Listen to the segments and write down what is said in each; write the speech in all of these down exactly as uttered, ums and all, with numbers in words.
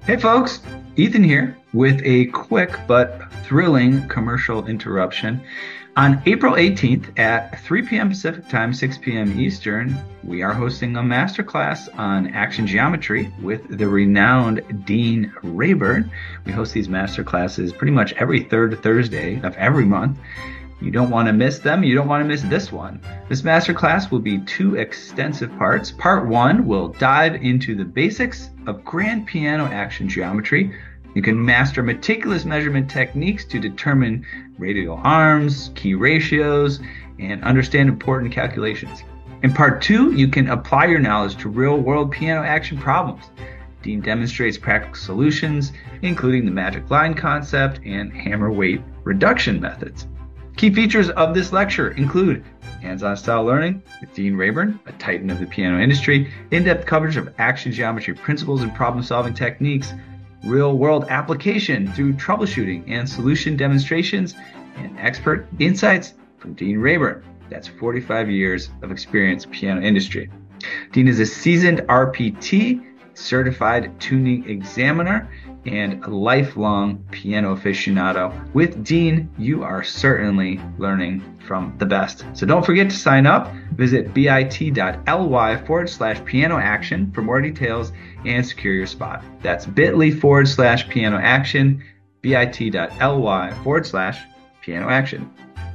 Hey folks, Ethan here with a quick but thrilling commercial interruption. On April eighteenth at three p.m. Pacific Time, six p.m. Eastern, we are hosting a masterclass on action geometry with the renowned Dean Rayburn. We host these masterclasses pretty much every third Thursday of every month. You don't want to miss them. You don't want to miss this one. This masterclass will be two extensive parts. Part one will dive into the basics of grand piano action geometry. You can master meticulous measurement techniques to determine radial arms, key ratios, and understand important calculations. In part two, you can apply your knowledge to real-world piano action problems. Dean demonstrates practical solutions, including the magic line concept and hammer weight reduction methods. Key features of this lecture include hands-on style learning with Dean Rayburn, a titan of the piano industry, in-depth coverage of action geometry principles and problem-solving techniques, real-world application through troubleshooting and solution demonstrations, and expert insights from Dean Rayburn. That's forty-five years of experience in the piano industry. Dean is a seasoned R P T, certified tuning examiner, and a lifelong piano aficionado. With Dean, you are certainly learning from the best. So don't forget to sign up. Visit bit.ly forward slash piano action for more details and secure your spot. That's bit.ly forward slash piano action, bit.ly forward slash piano action.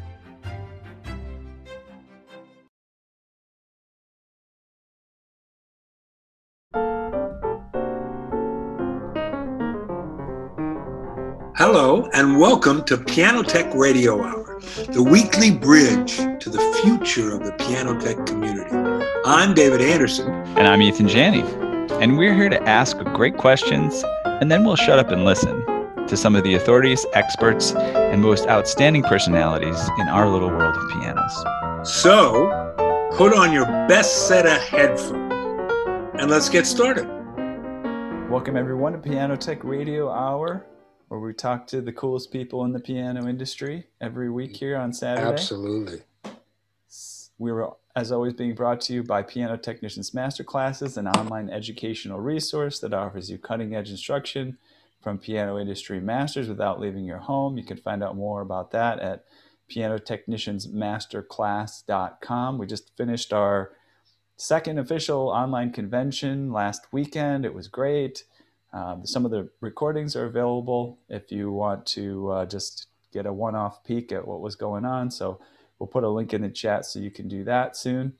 Hello, and welcome to Piano Tech Radio Hour, the weekly bridge to the future of the piano tech community. I'm David Anderson. And I'm Ethan Janney. And we're here to ask great questions, and then we'll shut up and listen to some of the authorities, experts, and most outstanding personalities in our little world of pianos. So, put on your best set of headphones, and let's get started. Welcome, everyone, to Piano Tech Radio Hour, where we talk to the coolest people in the piano industry every week here on Saturday. Absolutely. We were, as always, being brought to you by Piano Technicians Masterclasses, an online educational resource that offers you cutting-edge instruction from piano industry masters without leaving your home. You can find out more about that at piano technicians masterclass dot com. We just finished our second official online convention last weekend. It was great. Um, some of the recordings are available if you want to uh, just get a one-off peek at what was going on. So we'll put a link in the chat so you can do that soon.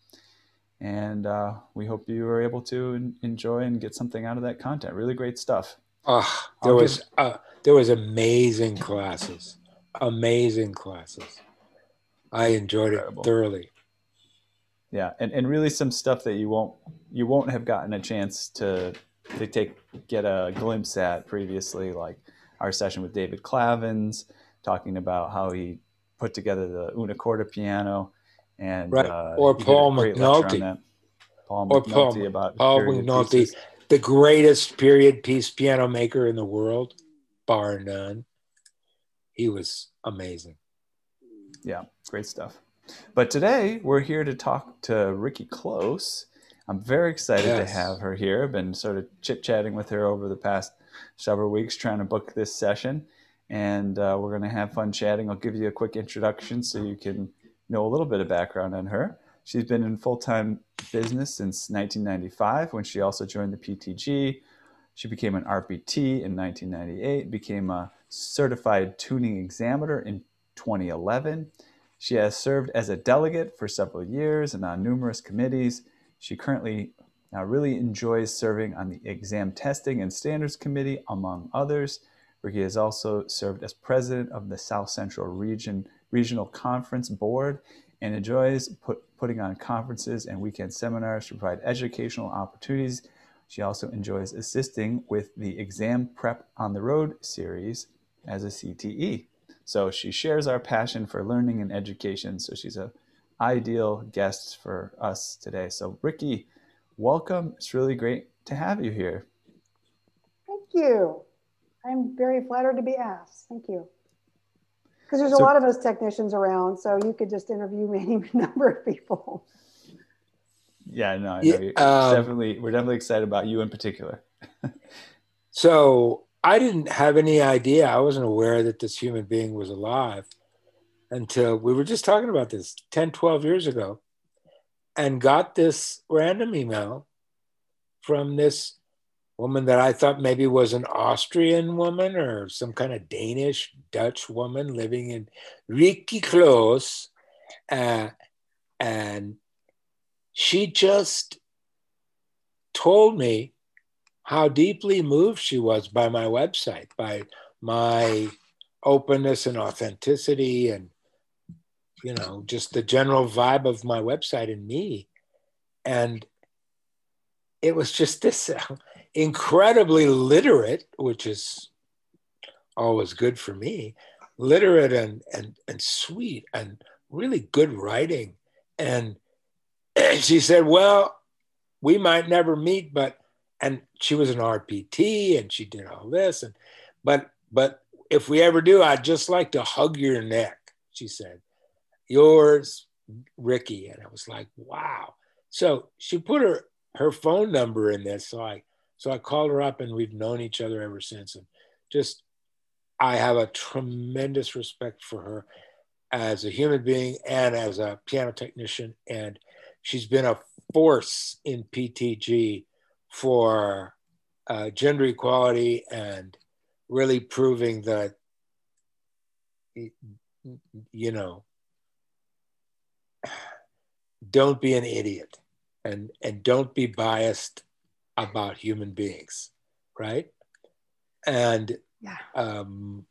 And uh, we hope you were able to enjoy and get something out of that content. Really great stuff. Oh, there I'll was give... uh, there was amazing classes, amazing classes. I enjoyed Incredible. it thoroughly. Yeah, and, and really some stuff that you won't you won't have gotten a chance to. to take get a glimpse at previously, like our session with David Clavins, talking about how he put together the Una Corda piano, and right. uh, or Paul McNulty, Paul or McNulty Paul, about Paul McNulty, pieces. The greatest period piece piano maker in the world, bar none. He was amazing. Yeah, great stuff. But today we're here to talk to Ricky Close. I'm very excited yes. to have her here. I've been sort of chit-chatting with her over the past several weeks trying to book this session, and uh, we're going to have fun chatting. I'll give you a quick introduction so you can know a little bit of background on her. She's been in full-time business since nineteen ninety-five, when she also joined the P T G. She became an R P T in nineteen ninety-eight, became a certified tuning examiner in twenty eleven. She has served as a delegate for several years and on numerous committees. She currently uh, really enjoys serving on the Exam Testing and Standards Committee, among others. Ricky has also served as president of the South Central Region Regional Conference Board and enjoys put, putting on conferences and weekend seminars to provide educational opportunities. She also enjoys assisting with the Exam Prep on the Road series as a C T E. So she shares our passion for learning and education. So she's a ideal guest for us today. So Ricky, welcome. It's really great to have you here. Thank you. I'm very flattered to be asked. Thank you. Because there's So- a lot of us technicians around, so you could just interview any number of people. Yeah, no, I know. Yeah, You're um, definitely, we're definitely excited about you in particular. So I didn't have any idea. I wasn't aware that this human being was alive until we were just talking about this ten, twelve years ago, and got this random email from this woman that I thought maybe was an Austrian woman or some kind of Danish, Dutch woman living in Ricky Close. Uh, and she just told me how deeply moved she was by my website, by my openness and authenticity and, you know, just the general vibe of my website and me. And it was just this uh, incredibly literate, which is always good for me, literate and, and, and sweet and really good writing. And she said, well, we might never meet, but, and she was an R P T and she did all this. And, but, but if we ever do, I'd just like to hug your neck, she said. Yours, Ricky. And I was like, wow. So she put her, her phone number in this. So I, so I called her up and we've known each other ever since. And just, I have a tremendous respect for her as a human being and as a piano technician. And she's been a force in P T G for uh, gender equality and really proving that, you know, don't be an idiot and, and don't be biased about human beings, right? And yeah. um,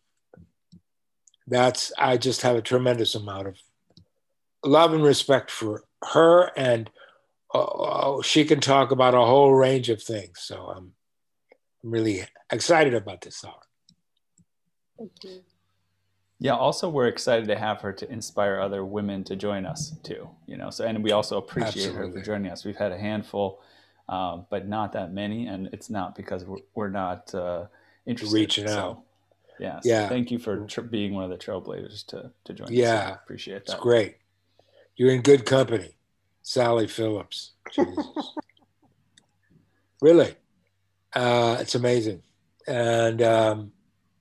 that's, I just have a tremendous amount of love and respect for her, and uh, she can talk about a whole range of things. So I'm, I'm really excited about this hour. Thank you. Yeah, also we're excited to have her to inspire other women to join us too, you know, so, and we also appreciate Absolutely. her for joining us. We've had a handful, um, but not that many, and it's not because we're, we're not uh, interested. Reaching so, out. Yeah, so yeah. Thank you for tr- being one of the trailblazers to, to join yeah. us. Yeah, appreciate that. It's great. You're in good company. Sally Phillips. Jesus. Really. Uh, it's amazing. And um,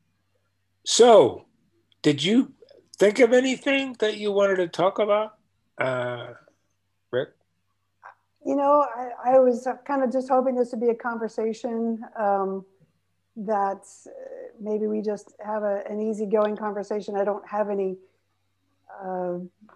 so, did you think of anything that you wanted to talk about, uh, Rick? You know, I, I was kind of just hoping this would be a conversation um, that maybe we just have a, an easygoing conversation. I don't have any uh,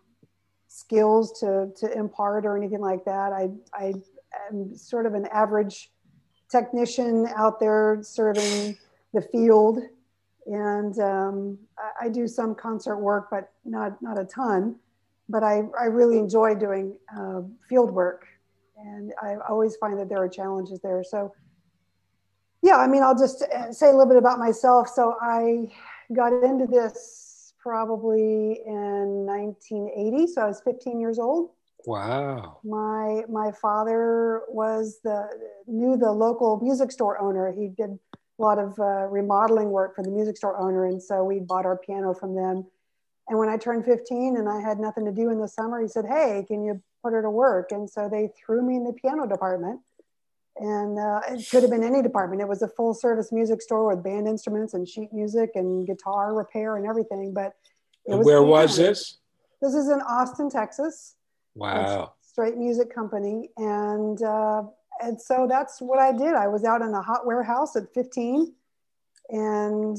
skills to, to impart or anything like that. I, I am sort of an average technician out there serving the field. And um, I, I do some concert work, but not, not a ton. But I, I really enjoy doing uh, field work. And I always find that there are challenges there. So yeah, I mean, I'll just say a little bit about myself. So I got into this probably in nineteen eighty. So I was fifteen years old. Wow. My, my father was the, knew the local music store owner. He did a lot of uh, remodeling work for the music store owner. And so we bought our piano from them. And when I turned fifteen and I had nothing to do in the summer, he said, hey, can you put her to work? And so they threw me in the piano department. And uh, it could have been any department. It was a full service music store with band instruments and sheet music and guitar repair and everything. But it and was where piano. was this? This is in Austin, Texas. Wow. It's Straight Music Company. And, uh, and so that's what I did. I was out in a hot warehouse at fifteen. And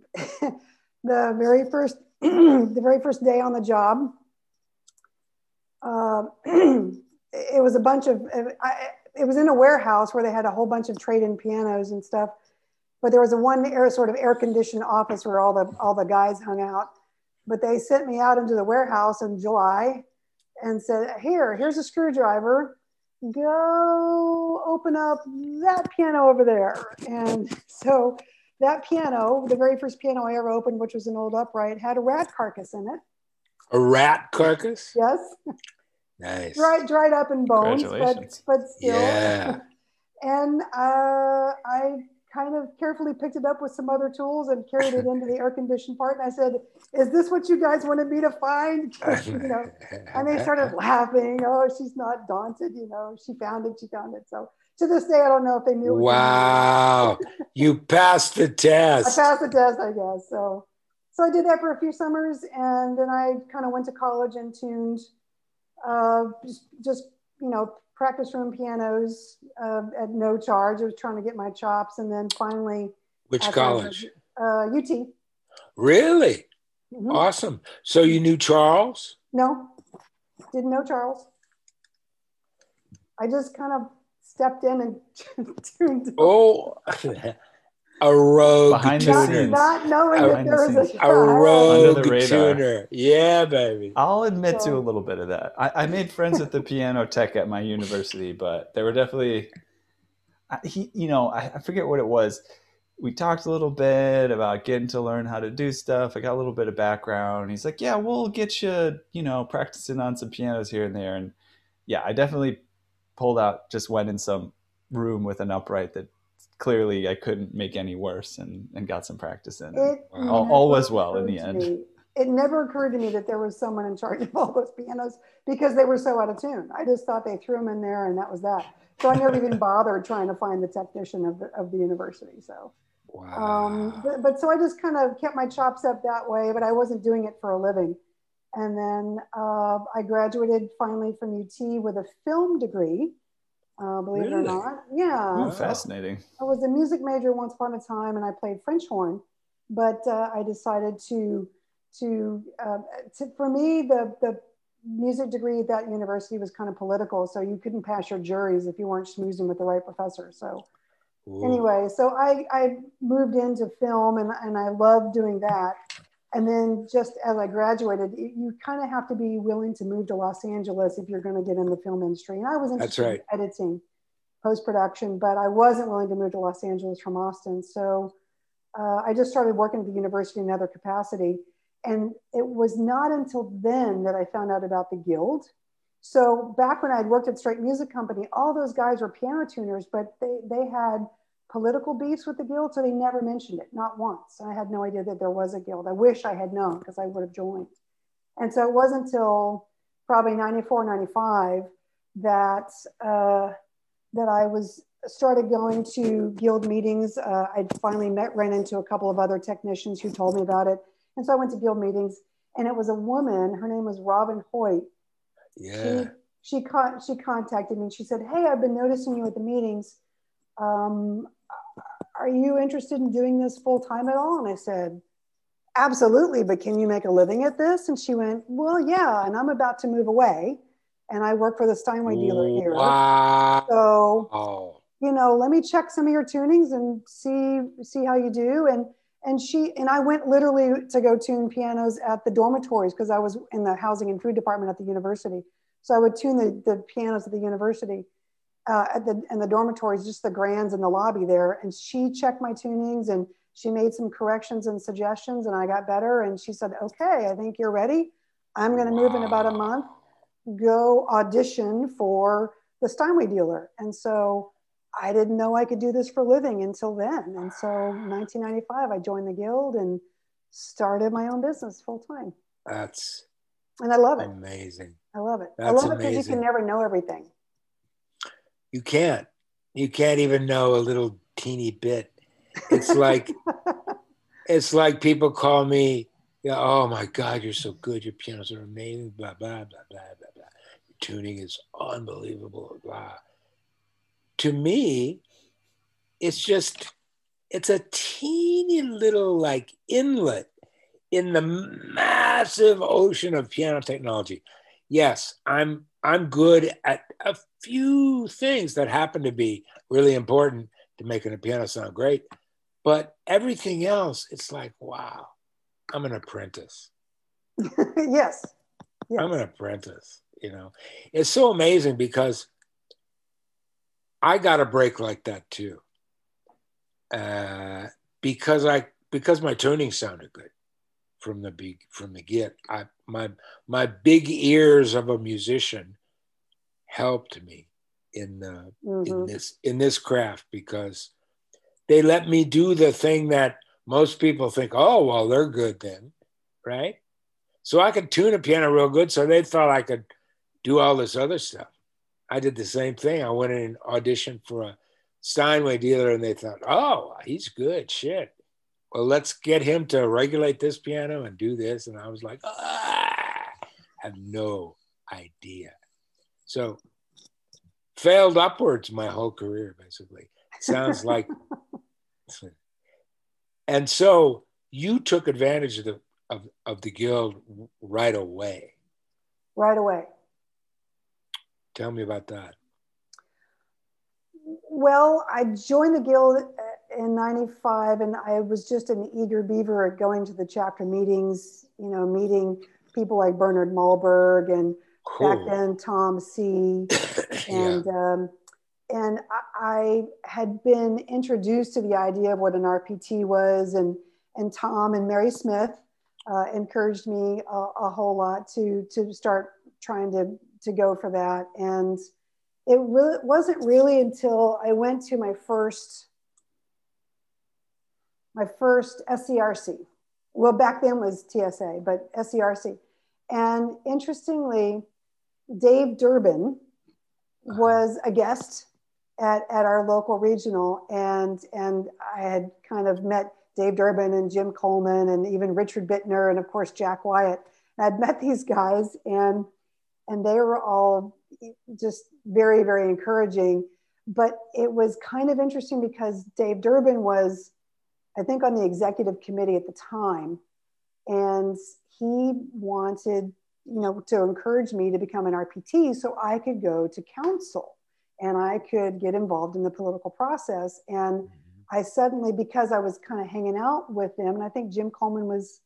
the very first, the very first day on the job, uh, it was a bunch of, I, it was in a warehouse where they had a whole bunch of trade-in pianos and stuff. But there was a one air sort of air-conditioned office where all the all the guys hung out. But they sent me out into the warehouse in July and said, here, here's a screwdriver. Go open up that piano over there. And so that piano, the very first piano I ever opened, which was an old upright, had a rat carcass in it. A rat carcass? Yes. Nice. Dried, dried up in bones, but, but still. Yeah. And uh, I kind of carefully picked it up with some other tools and carried it into the air-conditioned part. And I said, is this what you guys wanted me to find? You know, and they started laughing. Oh, she's not daunted. You know, she found it, she found it. So to this day, I don't know if they knew. Wow. You passed the test. I passed the test, I guess. So, so I did that for a few summers, and then I kind of went to college and tuned, uh, just, just, you know, practice room pianos uh, at no charge. I was trying to get my chops, and then finally. Which college? Uh, U T. Really? Mm-hmm. Awesome. So you knew Charles? No, didn't know Charles. I just kind of stepped in and tuned. Oh, a rogue behind the tuner. scenes, not knowing that there was a, a rogue under the radar. tuner. Yeah, baby. I'll admit so, to a little bit of that. I, I made friends with the piano tech at my university, but they were definitely, he, you know, I, I forget what it was. We talked a little bit about getting to learn how to do stuff. I got a little bit of background. He's like, yeah, we'll get you, you know, practicing on some pianos here and there. And yeah, I definitely pulled out, just went in some room with an upright that clearly I couldn't make any worse, and, and got some practice in. It all, all was well in the end. Me. It never occurred to me that there was someone in charge of all those pianos because they were so out of tune. I just thought they threw them in there and that was that. So I never even bothered trying to find the technician of the, of the university. So, wow. um, but, but so I just kind of kept my chops up that way, but I wasn't doing it for a living. And then uh, I graduated finally from U T with a film degree. Uh, believe really? it or not. Yeah. Ooh, fascinating. I was a music major once upon a time and I played French horn, but uh, I decided to, to, uh, to, for me, the, the music degree at that university was kind of political. So you couldn't pass your juries if you weren't schmoozing with the right professor. So Ooh. Anyway, so I, I moved into film and, and I loved doing that. And then just as I graduated, you kind of have to be willing to move to Los Angeles if you're going to get in the film industry. And I was interested That's right. in editing, post-production, but I wasn't willing to move to Los Angeles from Austin. So uh, I just started working at the university in another capacity. And it was not until then that I found out about the Guild. So back when I'd worked at Straight Music Company, all those guys were piano tuners, but they, they had political beefs with the Guild, so they never mentioned it, not once. And I had no idea that there was a Guild. I wish I had known because I would have joined. And so it wasn't until probably ninety-four, ninety-five that, uh, that I was started going to Guild meetings. Uh, I finally met, ran into a couple of other technicians who told me about it. And so I went to Guild meetings and it was a woman, her name was Robin Hoyt. Yeah. She, she, con- she contacted me and she said, hey, I've been noticing you at the meetings. Um, are you interested in doing this full time at all? And I said, absolutely, but can you make a living at this? And she went, well, yeah, and I'm about to move away and I work for the Steinway dealer here. Wow. So, oh. you know, let me check some of your tunings and see, see how you do. And, and she, and I went literally to go tune pianos at the dormitories because I was in the housing and food department at the university. So I would tune the, the pianos at the university. Uh, at the in the dormitories, just the grands in the lobby there, and she checked my tunings and she made some corrections and suggestions, and I got better. And she said, "Okay, I think you're ready. I'm going to wow. move in about a month. Go audition for the Steinway dealer." And so I didn't know I could do this for a living until then. And so, nineteen ninety-five, I joined the Guild and started my own business full time. That's and I love it. Amazing. I love it. That's I love it because you can never know everything. You can't. You can't even know a little teeny bit. It's like it's like people call me, you know, oh my God, you're so good. Your pianos are amazing. Blah blah blah blah blah blah. Your tuning is unbelievable. Blah. To me, it's just it's a teeny little like inlet in the massive ocean of piano technology. Yes, I'm I'm good at a few things that happen to be really important to making a piano sound great. But everything else, it's like, wow, I'm an apprentice. yes. yes. I'm an apprentice, you know. It's so amazing because I got a break like that too. Uh, because I because my tuning sounded good from the big from the get. I my my big ears of a musician helped me in the mm-hmm. in this in this craft because they let me do the thing that most people think, oh well, they're good then, right? So I could tune a piano real good, so they thought I could do all this other stuff. I did the same thing. I went in and auditioned for a Steinway dealer, and they thought, oh, he's good, shit. Well, let's get him to regulate this piano and do this. And I was like, ah, I have no idea. So failed upwards my whole career, basically. Sounds like. And so you took advantage of the, of, of the Guild right away. Right away. Tell me about that. Well, I joined the Guild in ninety-five, and I was just an eager beaver at going to the chapter meetings, you know, meeting people like Bernard Malberg and cool. Back then Tom C. And, yeah. um, and I, I had been introduced to the idea of what an R P T was, and, and Tom and Mary Smith uh, encouraged me a, a whole lot to, to start trying to, to go for that. And it really wasn't really until I went to my first, my first S C R C. Well, back then was T S A, but S C R C. And interestingly, Dave Durbin was a guest at, at our local regional. And, and I had kind of met Dave Durbin and Jim Coleman and even Richard Bittner and of course, Jack Wyatt. And I'd met these guys, and, and they were all just very, very encouraging. But it was kind of interesting because Dave Durbin was, I think, on the executive committee at the time. And he wanted, you know, to encourage me to become an R P T so I could go to council and I could get involved in the political process. And mm-hmm. I suddenly, because I was kind of hanging out with them, and I think Jim Coleman was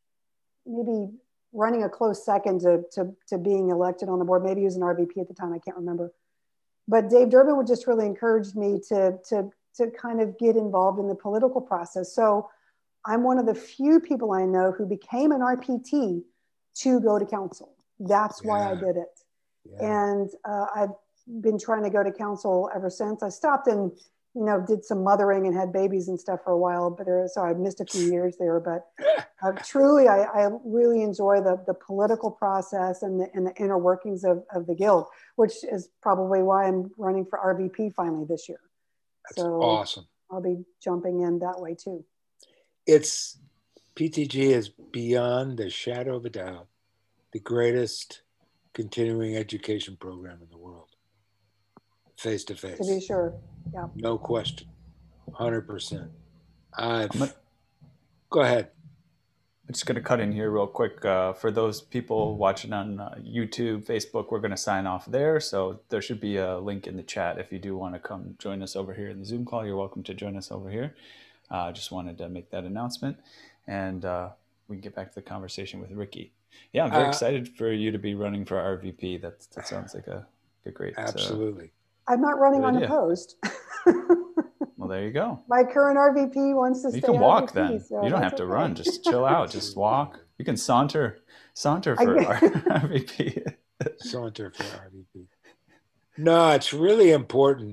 maybe running a close second to, to, to being elected on the board. Maybe he was an R V P at the time, I can't remember. But Dave Durbin would just really encourage me to, to, to kind of get involved in the political process. So I'm one of the few people I know who became an R P T to go to council. That's why yeah. I did it. Yeah. And uh, I've been trying to go to council ever since. I stopped and, you know, did some mothering and had babies and stuff for a while, but there, so I missed a few years there. But uh, truly, I, I really enjoy the, the political process and the, and the inner workings of, of the Guild, which is probably why I'm running for R V P finally this year. That's so awesome. I'll be jumping in that way too. It's, P T G is beyond a shadow of a doubt the greatest continuing education program in the world. Face to face. To be sure, yeah. No question, one hundred percent. I've, gonna, go ahead. I'm just going to cut in here real quick. Uh, for those people watching on uh, YouTube, Facebook, we're going to sign off there. So there should be a link in the chat. If you do want to come join us over here in the Zoom call, you're welcome to join us over here. I uh, just wanted to make that announcement. And uh, we can get back to the conversation with Ricky. Yeah, I'm very uh, excited for you to be running for R V P. That, that sounds like a, a great... Absolutely. Uh, I'm not running unopposed. Well, there you go. My current R V P wants to you stay can walk R V P, then. So you don't have to okay. run. Just chill out. Just walk. You can saunter, saunter for R V P. Saunter for R V P. No, it's really important.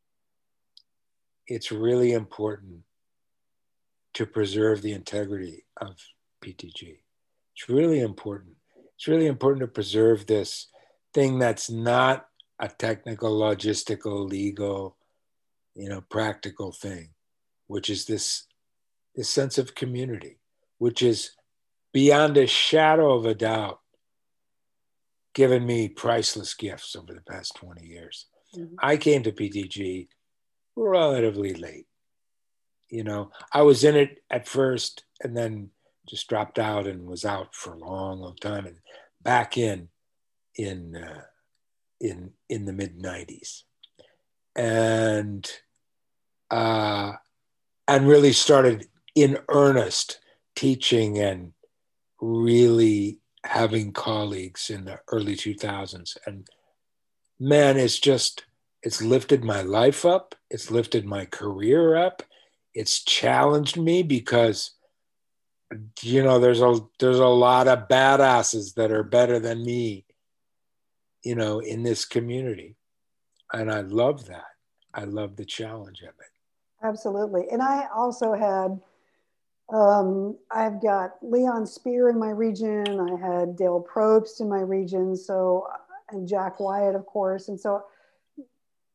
It's really important to preserve the integrity of P T G. It's really important. It's really important to preserve this thing that's not a technical, logistical, legal, you know, practical thing, which is this, this sense of community, which is beyond a shadow of a doubt given me priceless gifts over the past twenty years. Mm-hmm. I came to P T G relatively late. You know, I was in it at first and then just dropped out and was out for a long, long time, and back in in uh, in in the mid nineties, and uh, and really started in earnest teaching and really having colleagues in the early two thousands. And man, it's just it's lifted my life up. It's lifted my career up. It's challenged me because, you know, there's a there's a lot of badasses that are better than me, you know, in this community. And I love that. I love the challenge of it. Absolutely. And I also had, um, I've got Leon Spear in my region. I had Dale Probst in my region. So, and Jack Wyatt, of course. And so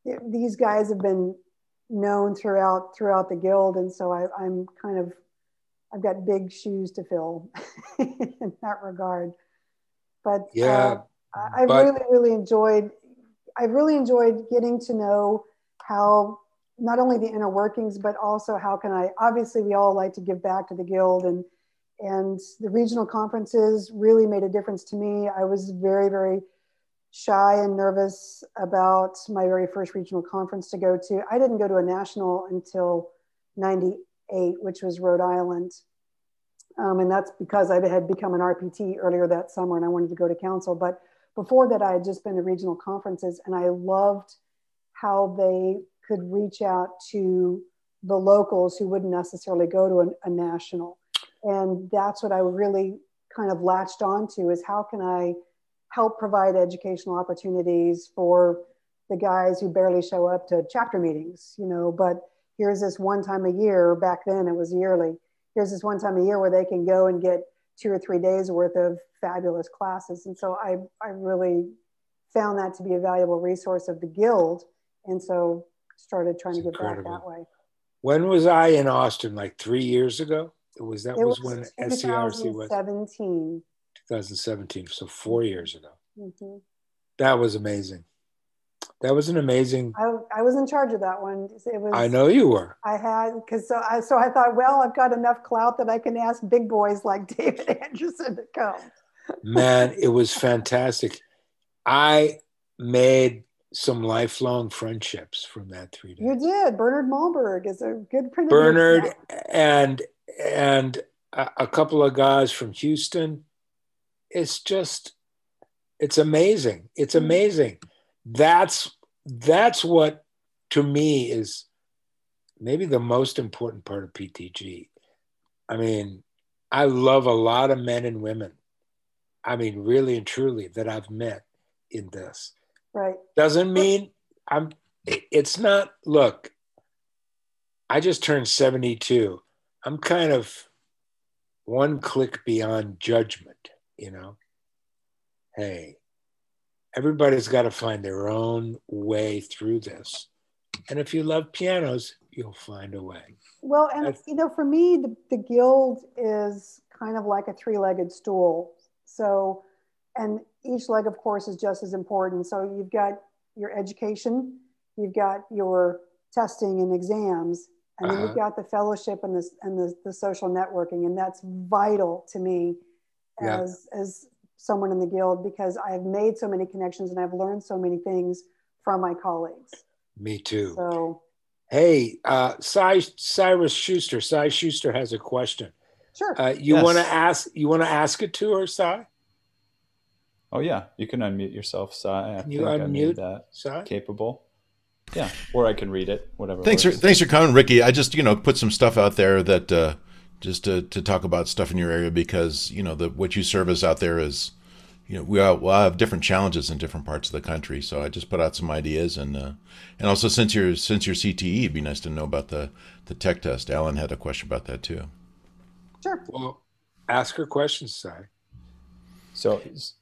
it, these guys have been known throughout throughout the guild, and so I, I'm kind of I've got big shoes to fill in that regard. But yeah, uh, I but really really enjoyed I've really enjoyed getting to know how not only the inner workings, but also how can I, obviously we all like to give back to the guild, and and the regional conferences really made a difference to me. I was very, very shy and nervous about my very first regional conference to go to. I didn't go to a national until ninety-eight, which was Rhode Island. Um, and that's because I had become an R P T earlier that summer and I wanted to go to council. But before that, I had just been to regional conferences, and I loved how they could reach out to the locals who wouldn't necessarily go to a, a national. And that's what I really kind of latched onto, is how can I help provide educational opportunities for the guys who barely show up to chapter meetings, you know, but here's this one time a year, back then it was yearly, here's this one time a year where they can go and get two or three days worth of fabulous classes. And so I, I really found that to be a valuable resource of the guild. And so started trying It's to give incredible. back that way. When was I in Austin? Like three years ago? Was that It was, was when S C R C was? twenty seventeen. twenty seventeen, so four years ago. Mm-hmm. That was amazing. That was an amazing. I, I was in charge of that one. It was. I know you were. I had, because so I so I thought, well, I've got enough clout that I can ask big boys like David Anderson to come. Man, it was fantastic. I made some lifelong friendships from that three days. You did. Bernard Malberg is a good friend. Bernard and and a, a couple of guys from Houston. It's just, it's amazing. It's amazing. That's that's what, to me, is maybe the most important part of P T G. I mean, I love a lot of men and women. I mean, really and truly, that I've met in this. Right. Doesn't mean I'm, it's not, look, I just turned seventy-two. I'm kind of one click beyond judgment, you know? Hey, everybody's got to find their own way through this. And if you love pianos, you'll find a way. Well, and That's, you know, for me, the, the guild is kind of like a three-legged stool. So, and each leg, of course, is just as important. So you've got your education, you've got your testing and exams, and then uh-huh. you've got the fellowship and the, and the, the social networking. And that's vital to me as, yeah. as someone in the guild, because I've made so many connections and I've learned so many things from my colleagues. Me too. So, hey, uh, Cy, Cyrus Schuster, Cy Schuster has a question. Sure. Uh, you yes. want to ask? You want to ask it to her, Cy? Oh yeah, you can unmute yourself, Cy. I can you think unmute I made that Cy? Capable. Yeah, or I can read it. Whatever. Thanks works. for thanks for coming, Ricky. I just you know put some stuff out there that uh, just to, to talk about stuff in your area, because you know the what you service out there is, you know, we all, we all have different challenges in different parts of the country. So I just put out some ideas, and uh, and also since you're since you're C T E, it'd be nice to know about the the tech test. Alan had a question about that too. Sure. Well, ask her questions, Cy. So,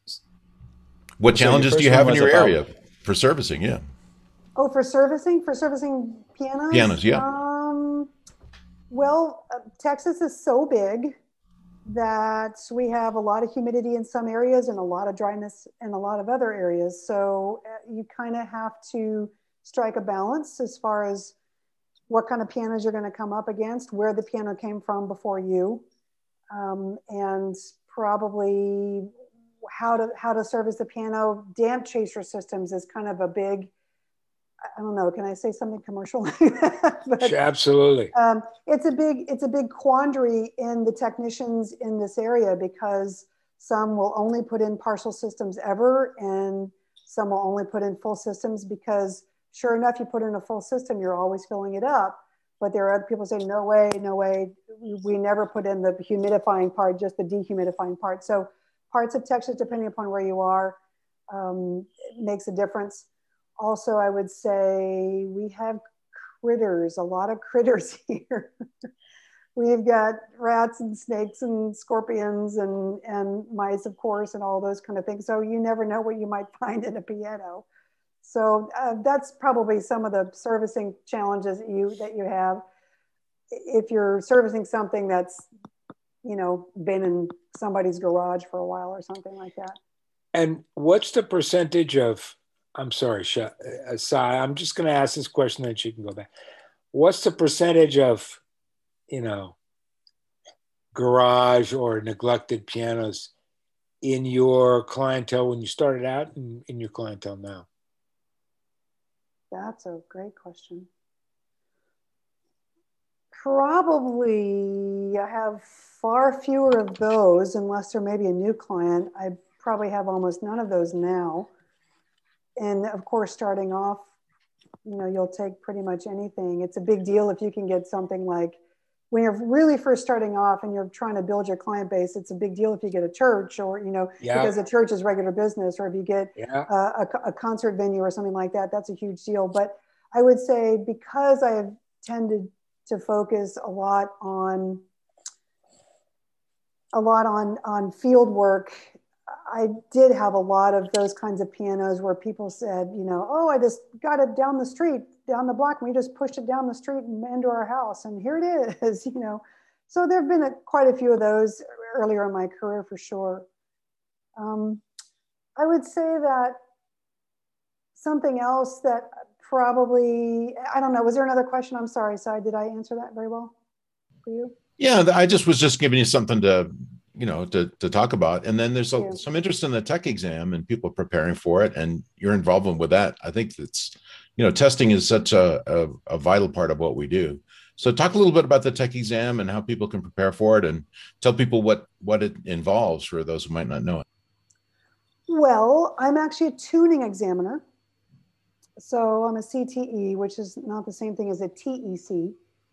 what so challenges do you have in your about, area for servicing? Yeah. Oh, for servicing, for servicing pianos. Pianos, yeah. Um, well, uh, Texas is so big that we have a lot of humidity in some areas and a lot of dryness in a lot of other areas. So uh, you kind of have to strike a balance as far as what kind of pianos you're going to come up against, where the piano came from before you, um, and probably how to how to service the piano. Damp chaser systems is kind of a big, I don't know, can I say something commercial like that? But, absolutely. Um, it's a big, it's a big quandary in the technicians in this area, because some will only put in partial systems ever, and some will only put in full systems, because sure enough, you put in a full system, you're always filling it up. But there are other people saying, no way, no way. We never put in the humidifying part, just the dehumidifying part. So parts of Texas, depending upon where you are, um, makes a difference. Also, I would say we have critters, a lot of critters here. We've got rats and snakes and scorpions and, and mice, of course, and all those kind of things. So you never know what you might find in a piano. So uh, that's probably some of the servicing challenges that you that you have. If you're servicing something that's, you know, been in somebody's garage for a while or something like that. And what's the percentage of, I'm sorry, Sai, I'm just going to ask this question, then she can go back. What's the percentage of, you know, garage or neglected pianos in your clientele when you started out and in your clientele now? That's a great question. Probably I have far fewer of those, unless there may be a new client. I probably have almost none of those now. And of course, starting off, you know, you'll take pretty much anything. It's a big deal if you can get something like, when you're really first starting off and you're trying to build your client base, it's a big deal if you get a church, or, you know, yeah. because a church is regular business, or if you get yeah. a, a, a concert venue or something like that, that's a huge deal. But I would say, because I have tended to focus a lot on a lot on, on field work, I did have a lot of those kinds of pianos where people said, you know, oh, I just got it down the street, down the block, and we just pushed it down the street and into our house, and here it is, you know. So there have been a, quite a few of those earlier in my career, for sure. Um, I would say that something else that probably, I don't know, was there another question? I'm sorry, Sai, did I answer that very well for you? Yeah, I just was just giving you something to, you know, to, to talk about. And then there's a, some interest in the tech exam and people preparing for it, and your involvement with that. I think that's, you know, testing is such a, a, a vital part of what we do. So talk a little bit about the tech exam and how people can prepare for it, and tell people what, what it involves for those who might not know it. Well, I'm actually a tuning examiner. So I'm a C T E, which is not the same thing as a T E C,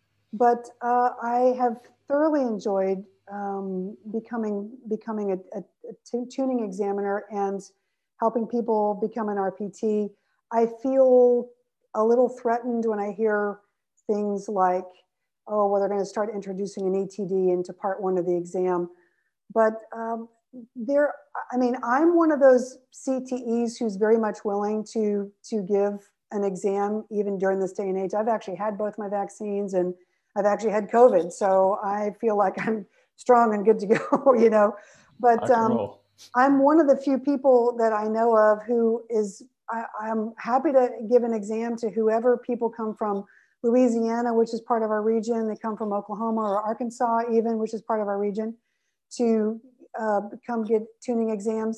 but uh, I have thoroughly enjoyed um, becoming becoming a, a, a tuning examiner and helping people become an R P T. I feel a little threatened when I hear things like, oh, well, they're going to start introducing an E T D into part one of the exam. But um, there, I mean, I'm one of those C T Es who's very much willing to, to give an exam even during this day and age. I've actually had both my vaccines, and I've actually had COVID. So I feel like I'm strong and good to go, you know. But um, I'm one of the few people that I know of who is, I, I'm happy to give an exam to whoever people come from Louisiana, which is part of our region. They come from Oklahoma or Arkansas even, which is part of our region, to uh, come get tuning exams.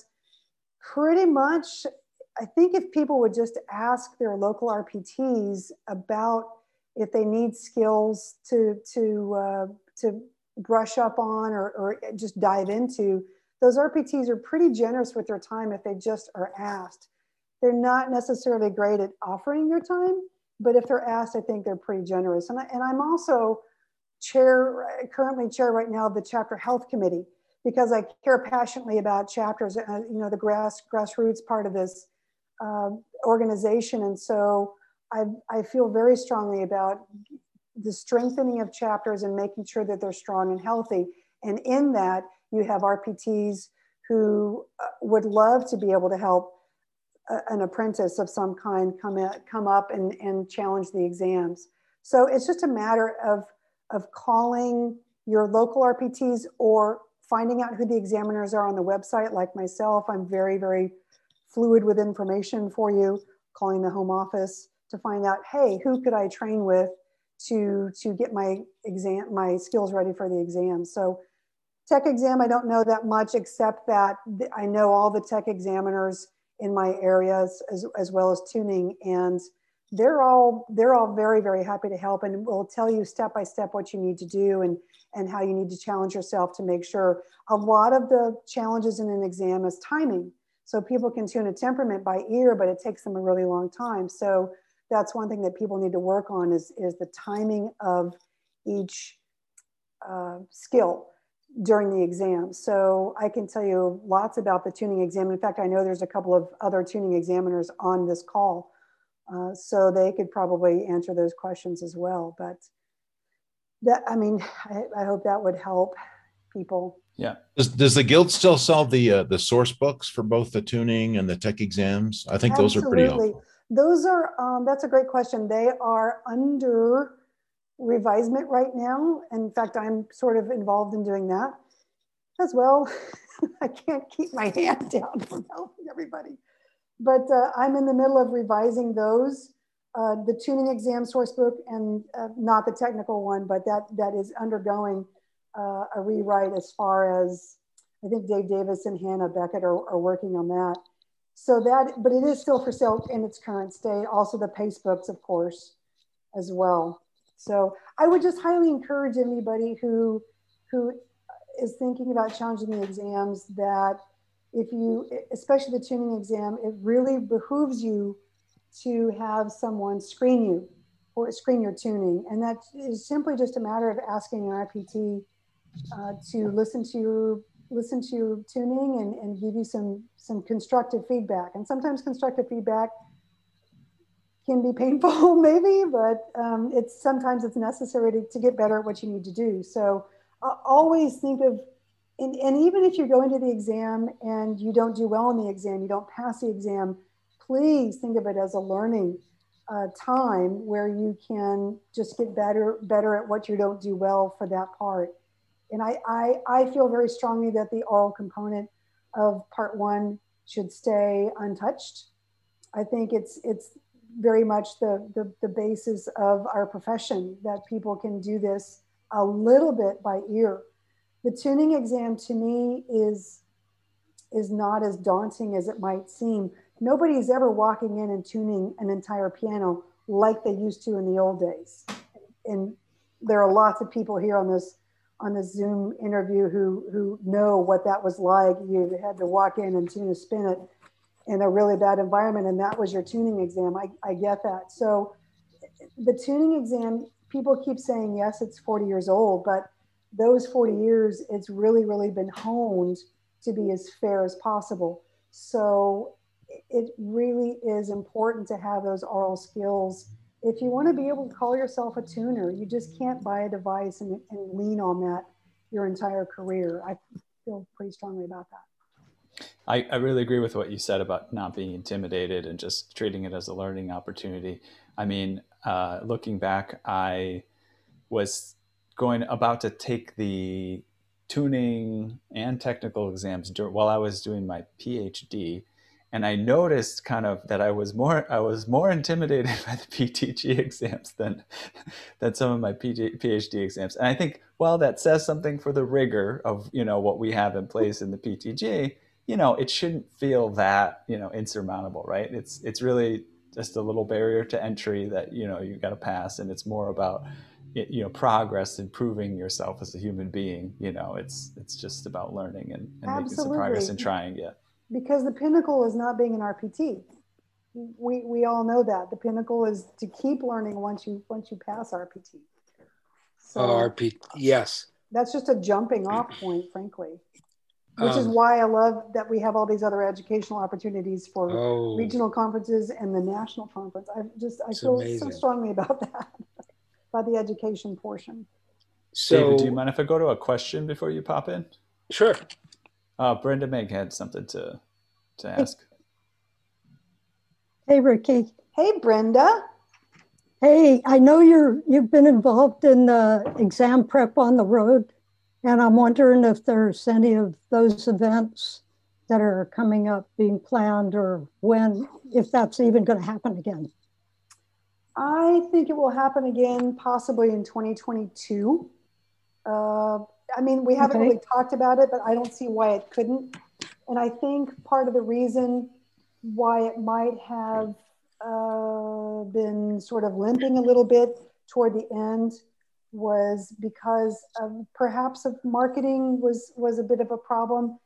Pretty much, I think if people would just ask their local R P Ts about if they need skills to, to, uh, to brush up on, or, or just dive into, those R P Ts are pretty generous with their time if they just are asked. They're not necessarily great at offering their time, but if they're asked, I think they're pretty generous. And, I, and I'm also chair, currently chair right now of the chapter health committee, because I care passionately about chapters, uh, you know, the grass grassroots part of this uh, organization. And so I, I feel very strongly about the strengthening of chapters and making sure that they're strong and healthy. And in that, you have R P Ts who uh, would love to be able to help a, an apprentice of some kind come, in, come up and, and challenge the exams. So it's just a matter of, of calling your local R P Ts or finding out who the examiners are on the website. Like myself, I'm very, very fluid with information for you, calling the home office to find out, hey, who could I train with to, to get my exam, my skills ready for the exam. So tech exam, I don't know that much, except that I know all the tech examiners in my areas, as, as well as tuning, and they're all, they're all very, very happy to help, and will tell you step by step what you need to do, and, and how you need to challenge yourself to make sure. A lot of the challenges in an exam is timing. So people can tune a temperament by ear, but it takes them a really long time. So that's one thing that people need to work on, is, is the timing of each uh, skill during the exam. So I can tell you lots about the tuning exam. In fact, I know there's a couple of other tuning examiners on this call, uh, so they could probably answer those questions as well. But that, I mean, I, I hope that would help people. Yeah. Does, does the Guild still sell the uh, the source books for both the tuning and the tech exams? I think Absolutely. those are pretty helpful. Those are, um, that's a great question. They are under revisement right now. In fact, I'm sort of involved in doing that as well. I can't keep my hand down from helping everybody. But uh, I'm in the middle of revising those, uh, the tuning exam source book, and uh, not the technical one, but that that is undergoing uh, a rewrite as far as, I think Dave Davis and Hannah Beckett are, are working on that. So that, but it is still for sale in its current state. Also the pace books, of course, as well. So I would just highly encourage anybody who, who is thinking about challenging the exams that if you, especially the tuning exam, it really behooves you to have someone screen you or screen your tuning. And that is simply just a matter of asking an I P T uh, to listen to your listen to your tuning and, and give you some some constructive feedback. And sometimes constructive feedback can be painful, maybe, but um, it's sometimes it's necessary to, to get better at what you need to do. So uh, always think of, and, and even if you go into the exam and you don't do well in the exam, you don't pass the exam, please think of it as a learning uh, time where you can just get better, better at what you don't do well for that part. And I, I, I feel very strongly that the oral component of part one should stay untouched. I think it's, it's very much the, the, the basis of our profession, that people can do this a little bit by ear. The tuning exam to me is, is not as daunting as it might seem. Nobody's ever walking in and tuning an entire piano like they used to in the old days. And there are lots of people here on this on this Zoom interview who, who know what that was like. You had to walk in and tune a spinet in a really bad environment, and that was your tuning exam. I, I get that. So the tuning exam, people keep saying, yes, it's forty years old, but those forty years, it's really, really been honed to be as fair as possible. So it really is important to have those oral skills. If you want to be able to call yourself a tuner, you just can't buy a device and, and lean on that your entire career. I feel pretty strongly about that. I, I really agree with what you said about not being intimidated and just treating it as a learning opportunity. I mean, uh, looking back, I was going about to take the tuning and technical exams while I was doing my PhD. And I noticed kind of that I was more I was more intimidated by the P T G exams than than some of my PhD exams. And I think, well, that says something for the rigor of, you know, what we have in place in the P T G. You know, it shouldn't feel that, you know, insurmountable, right? It's it's really just a little barrier to entry that, you know, you got to pass, and it's more about, you know, progress, improving yourself as a human being. You know, it's it's just about learning and, and making some progress and trying. Yeah. Because the pinnacle is not being an R P T. We we all know that the pinnacle is to keep learning once you once you pass R P T. So oh, R P T, yes. That's just a jumping off point, frankly. Which um, is why I love that we have all these other educational opportunities for oh, regional conferences and the national conference. I just I feel amazing. so strongly about that, about the education portion. So, David, do you mind if I go to a question before you pop in? Sure. Uh, Brenda Meg had something to to ask. Hey, Ricky. Hey, Brenda. Hey, I know you're you've been involved in the exam prep on the road, and I'm wondering if there's any of those events that are coming up being planned, or when, if that's even going to happen again. I think it will happen again, possibly in twenty twenty-two. Uh, I mean, we haven't okay. really talked about it, but I don't see why it couldn't. And I think part of the reason why it might have uh, been sort of limping a little bit toward the end was because of perhaps of marketing was, was a bit of a problem.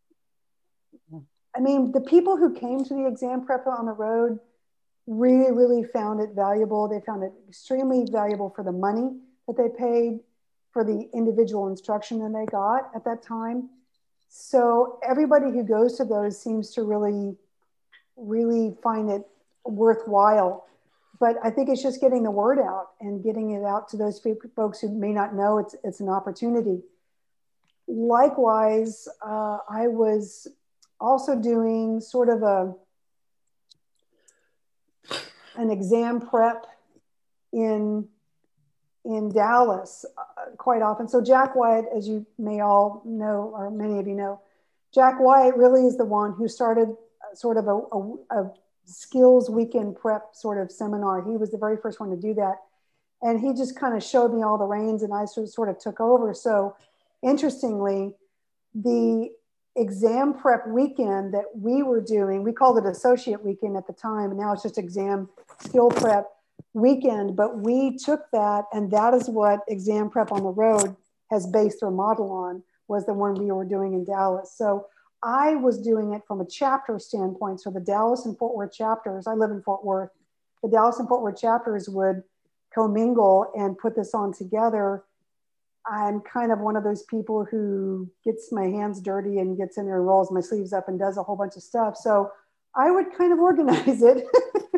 I mean, the people who came to the exam prep on the road really, really found it valuable. They found it extremely valuable for the money that they paid, for the individual instruction that they got at that time. So everybody who goes to those seems to really, really find it worthwhile. But I think it's just getting the word out and getting it out to those folks who may not know it's, it's an opportunity. Likewise, uh, I was also doing sort of a, an exam prep in in Dallas uh, quite often. So Jack Wyatt, as you may all know, or many of you know, Jack Wyatt really is the one who started sort of a, a, a skills weekend prep sort of seminar. He was the very first one to do that. And he just kind of showed me all the reins and I sort of, sort of took over. So interestingly, the exam prep weekend that we were doing, we called it associate weekend at the time, and now it's just exam skill prep weekend. But we took that, and that is what Exam Prep on the Road has based their model on, was the one we were doing in Dallas. So I was doing it from a chapter standpoint. So the Dallas and Fort Worth chapters, I live in Fort Worth, the Dallas and Fort Worth chapters would commingle and put this on together. I'm kind of one of those people who gets my hands dirty and gets in there and rolls my sleeves up and does a whole bunch of stuff. So I would kind of organize it.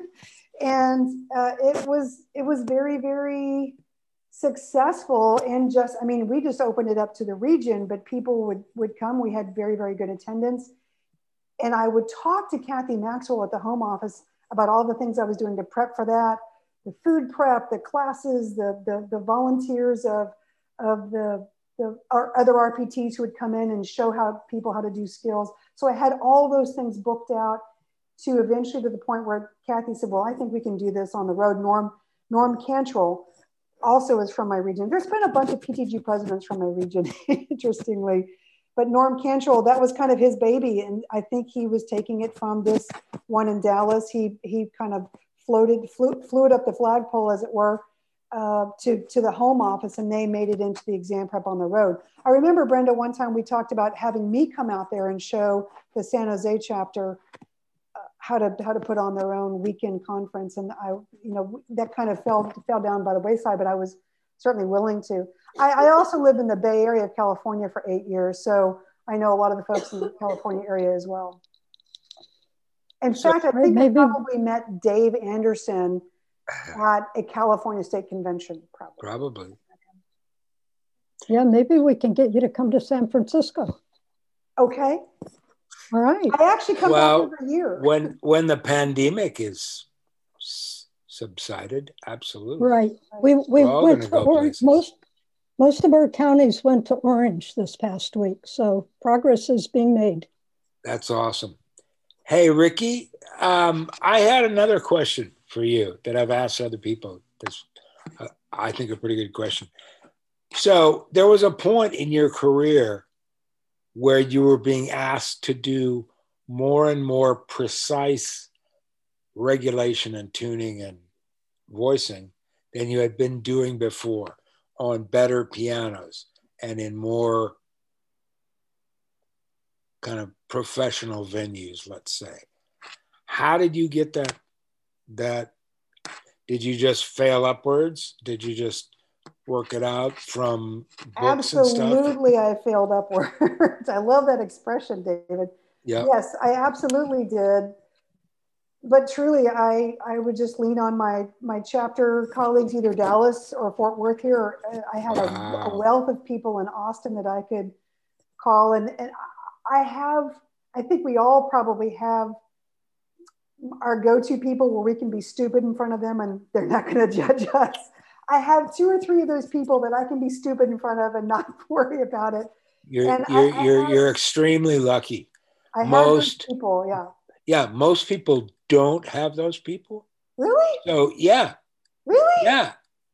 And uh, it was it was very, very successful. And just, I mean, we just opened it up to the region, but people would, would come. We had very, very good attendance. And I would talk to Kathy Maxwell at the home office about all the things I was doing to prep for that, the food prep, the classes, the, the, the volunteers of, of the, the our other R P Ts who would come in and show how people how to do skills. So I had all those things booked out to eventually to the point where Kathy said, well, I think we can do this on the road. Norm, Norm Cantrell also is from my region. There's been a bunch of P T G presidents from my region, interestingly. But Norm Cantrell, that was kind of his baby. And I think he was taking it from this one in Dallas. He he kind of floated, flew, flew it up the flagpole, as it were, uh, to, to the home office, and they made it into the Exam Prep on the Road. I remember, Brenda, one time we talked about having me come out there and show the San Jose chapter uh, how to how to put on their own weekend conference. And I, you know, that kind of fell, fell down by the wayside, but I was certainly willing to. I, I also lived in the Bay Area of California for eight years. So I know a lot of the folks in the California area as well. In So, fact, I think maybe, I probably met Dave Anderson at a California State Convention, probably. Probably. Yeah, maybe we can get you to come to San Francisco. Okay. All right. I actually come Well, back every year. when when the pandemic is s- subsided, absolutely. Right. We we We're all went gonna to go Orange. places. Most most of our counties went to Orange this past week, so progress is being made. That's awesome. Hey, Ricky, um, I had another question for you that I've asked other people. This, uh, I think, a pretty good question. So there was a point in your career where you were being asked to do more and more precise regulation and tuning and voicing than you had been doing before, on better pianos and in more kind of professional venues, let's say. How did you get that? That did you just fail upwards? Did you just work it out from books and stuff? Absolutely, I failed upwards. I love that expression, David. Yeah. Yes, I absolutely did. But truly, I, I would just lean on my, my chapter colleagues, either Dallas or Fort Worth here. Or I had Wow. a, a wealth of people in Austin that I could call. And, and I have, I think we all probably have our go-to people where we can be stupid in front of them and they're not going to judge us. I have two or three of those people that I can be stupid in front of and not worry about it. You're And you're I, I you're have, you're extremely lucky. I have Most those people, yeah. Yeah, most people don't have those people. Really? So yeah, Really? yeah,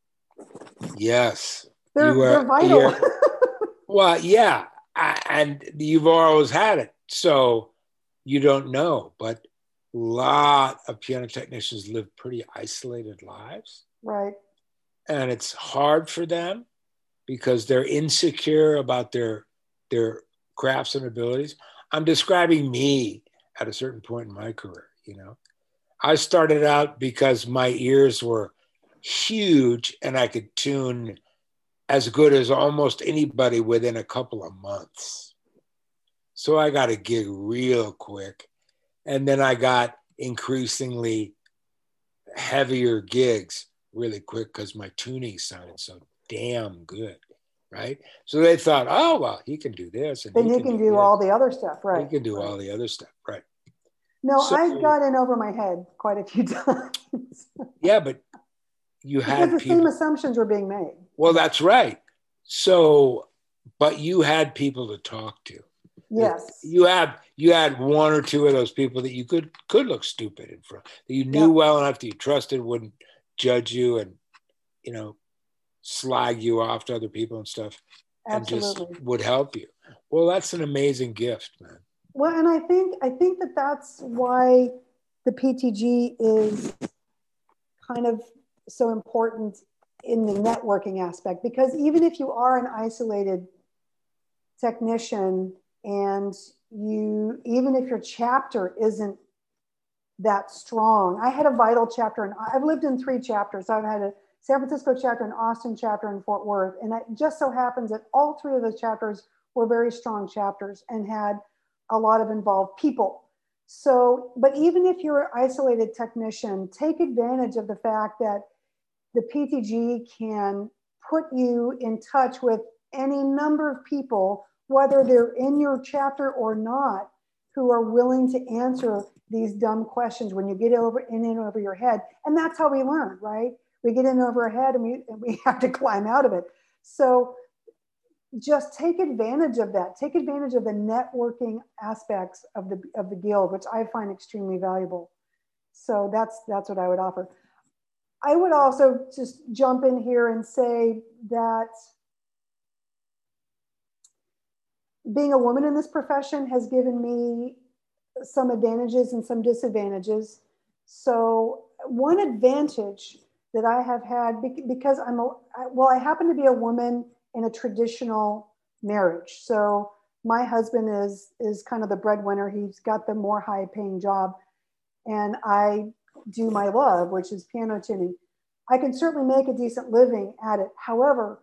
yes. They're, You are- they're vital. you're- Well, yeah, I, and you've always had it, so you don't know. But a lot of piano technicians live pretty isolated lives, Right. and it's hard for them because they're insecure about their their crafts and abilities. I'm describing me at a certain point in my career. You know, I started out because my ears were huge and I could tune as good as almost anybody within a couple of months. So I got a gig real quick. And then I got increasingly heavier gigs really quick because my tuning sounded so damn good, right? So they thought, oh, well, he can do this. And Then he you can do this. all the other stuff, right? He can do right. all the other stuff, right? No, So, I got in over my head quite a few times. Yeah, but you had because the people, same assumptions were being made. Well, that's right. So, but you had people to talk to. Yes. You had you had one or two of those people that you could could look stupid in front, that you knew Yep. well enough that you trusted wouldn't judge you and, you know, slag you off to other people and stuff. Absolutely. And just would help you. Well, that's an amazing gift, man. Well, and I think I think that that's why the P T G is kind of so important in the networking aspect, because even if you are an isolated technician and you, even if your chapter isn't that strong, I had a vital chapter, and I've lived in three chapters. I've had a San Francisco chapter, an Austin chapter, and Fort Worth. And it just so happens that all three of those chapters were very strong chapters and had a lot of involved people. So, but even if you're an isolated technician, take advantage of the fact that the P T G can put you in touch with any number of people, whether they're in your chapter or not, who are willing to answer these dumb questions when you get over in and over your head. And that's how we learn, right? We get in over our head and we, and we have to climb out of it. So just take advantage of that. Take advantage of the networking aspects of the, of the guild, which I find extremely valuable. So that's, that's what I would offer. I would also just jump in here and say that being a woman in this profession has given me some advantages and some disadvantages. So one advantage that I have had, because I'm a, well, I happen to be a woman in a traditional marriage. So my husband is, is kind of the breadwinner. He's got the more high paying job. And I do my love, which is piano tuning. I can certainly make a decent living at it. However,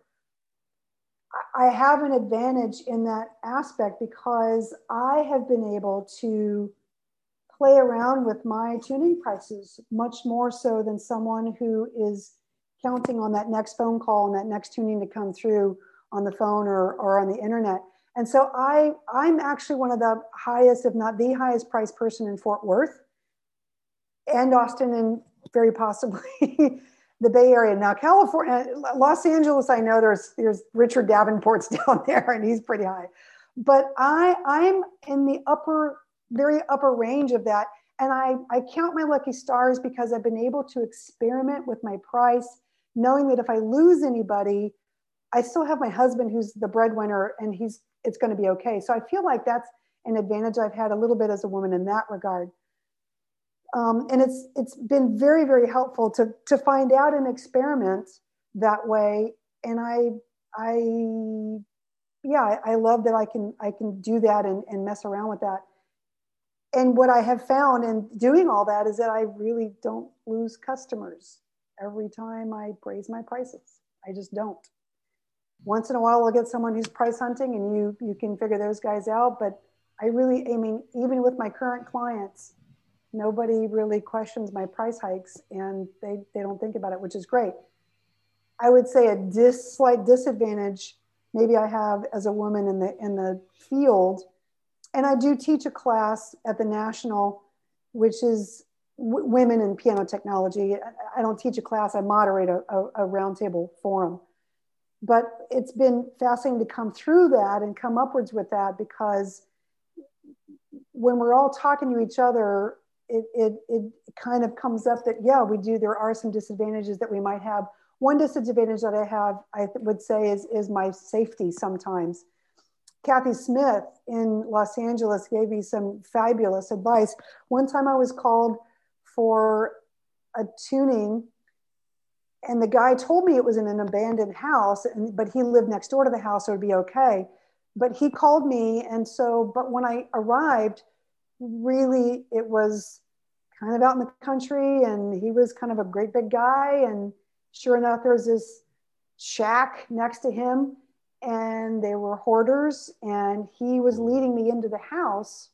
I have an advantage in that aspect because I have been able to play around with my tuning prices much more so than someone who is counting on that next phone call and that next tuning to come through on the phone or, or on the internet. And so I, I'm actually one of the highest, if not the highest priced person in Fort Worth and Austin, and very possibly the Bay Area. Now, California, Los Angeles, I know there's there's Richard Davenport's down there, and he's pretty high. But I I'm in the upper, very upper range of that, and I I count my lucky stars because I've been able to experiment with my price, knowing that if I lose anybody, I still have my husband who's the breadwinner, and he's it's going to be okay. So I feel like that's an advantage I've had a little bit as a woman in that regard. Um, and it's it's been very, very helpful to to find out and experiment that way. And I I yeah, I love that I can I can do that and, and mess around with that. And what I have found in doing all that is that I really don't lose customers every time I raise my prices. I just don't. Once in a while, I'll get someone who's price hunting, and you you can figure those guys out. But I really, I mean, even with my current clients, nobody really questions my price hikes, and they, they don't think about it, which is great. I would say a dis, slight disadvantage maybe I have as a woman in the in the field, and I do teach a class at the National, which is w- women in piano technology. I don't teach a class, I moderate a, a, a roundtable forum. But it's been fascinating to come through that and come upwards with that, because when we're all talking to each other, It, it, it kind of comes up that, yeah, we do. There are some disadvantages that we might have. One disadvantage that I have, I would say, is, is my safety sometimes. Kathy Smith in Los Angeles gave me some fabulous advice. One time I was called for a tuning, and the guy told me it was in an abandoned house, and, but he lived next door to the house, so it would be okay. But he called me, and so, but when I arrived, really, it was kind of out in the country, and he was kind of a great big guy. And sure enough, there's this shack next to him, and they were hoarders, and he was leading me into the house,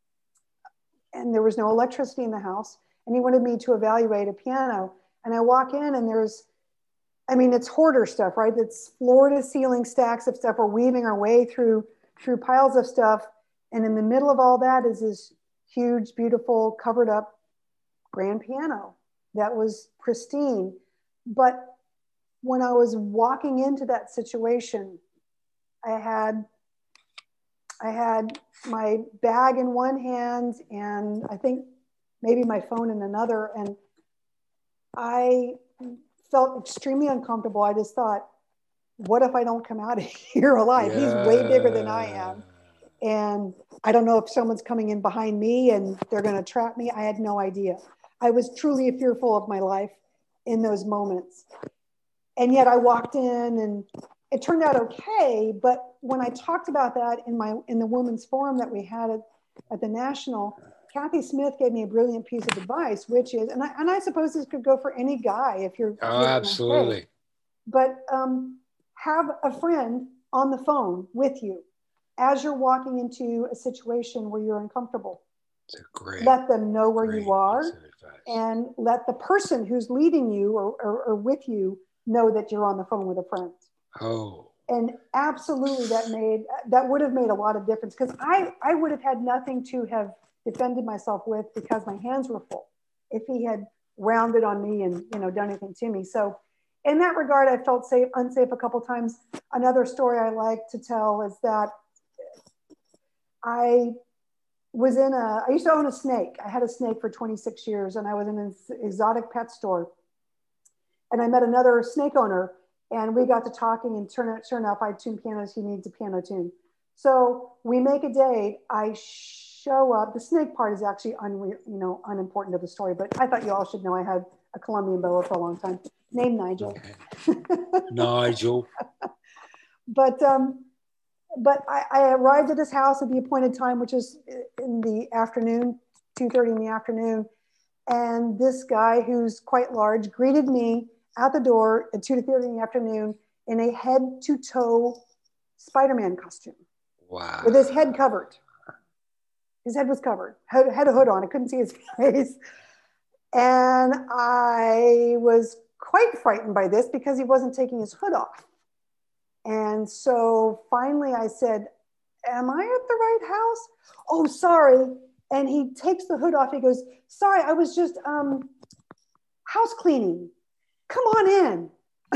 and there was no electricity in the house, and he wanted me to evaluate a piano. And I walk in, and there's, I mean, it's hoarder stuff, right? It's floor to ceiling stacks of stuff. We're weaving our way through through piles of stuff. And in the middle of all that is this huge, beautiful, covered up grand piano that was pristine. But when I was walking into that situation, I had I had my bag in one hand and I think maybe my phone in another. And I felt extremely uncomfortable. I just thought, what if I don't come out of here alive? Yeah. He's way bigger than I am. And I don't know if someone's coming in behind me and they're going to trap me. I had no idea. I was truly fearful of my life in those moments. And yet I walked in and it turned out okay. But when I talked about that in my in the women's forum that we had at, at the National, Kathy Smith gave me a brilliant piece of advice, which is, and I, and I suppose this could go for any guy if you're- Oh, absolutely. Okay, but um, have a friend on the phone with you as you're walking into a situation where you're uncomfortable. It's a great, let them know where you are and let the person who's leading you or, or, or with you know that you're on the phone with a friend. Oh. And absolutely that made, that would have made a lot of difference because I, I would have had nothing to have defended myself with because my hands were full if he had rounded on me and, you know, done anything to me. So in that regard, I felt safe, unsafe a couple of times. Another story I like to tell is that I was in a, I used to own a snake. I had a snake for twenty-six years and I was in an exotic pet store. And I met another snake owner and we got to talking and turn, sure enough, I tune pianos, he needs a piano tune. So we make a date, I show up. The snake part is actually unre, you know, unimportant to the story, but I thought you all should know I had a Colombian boa for a long time, named Nigel. Okay. Nigel. But, um, but I, I arrived at his house at the appointed time, which is in the afternoon, two thirty in the afternoon. And this guy who's quite large greeted me at the door at two thirty in the afternoon in a head to toe Spider-Man costume. Wow. With his head covered. His head was covered, had, had a hood on. I couldn't see his face. And I was quite frightened by this because he wasn't taking his hood off. And so finally I said, am I at the right house? Oh, sorry. And he takes the hood off. He goes, sorry, I was just um, house cleaning. Come on in.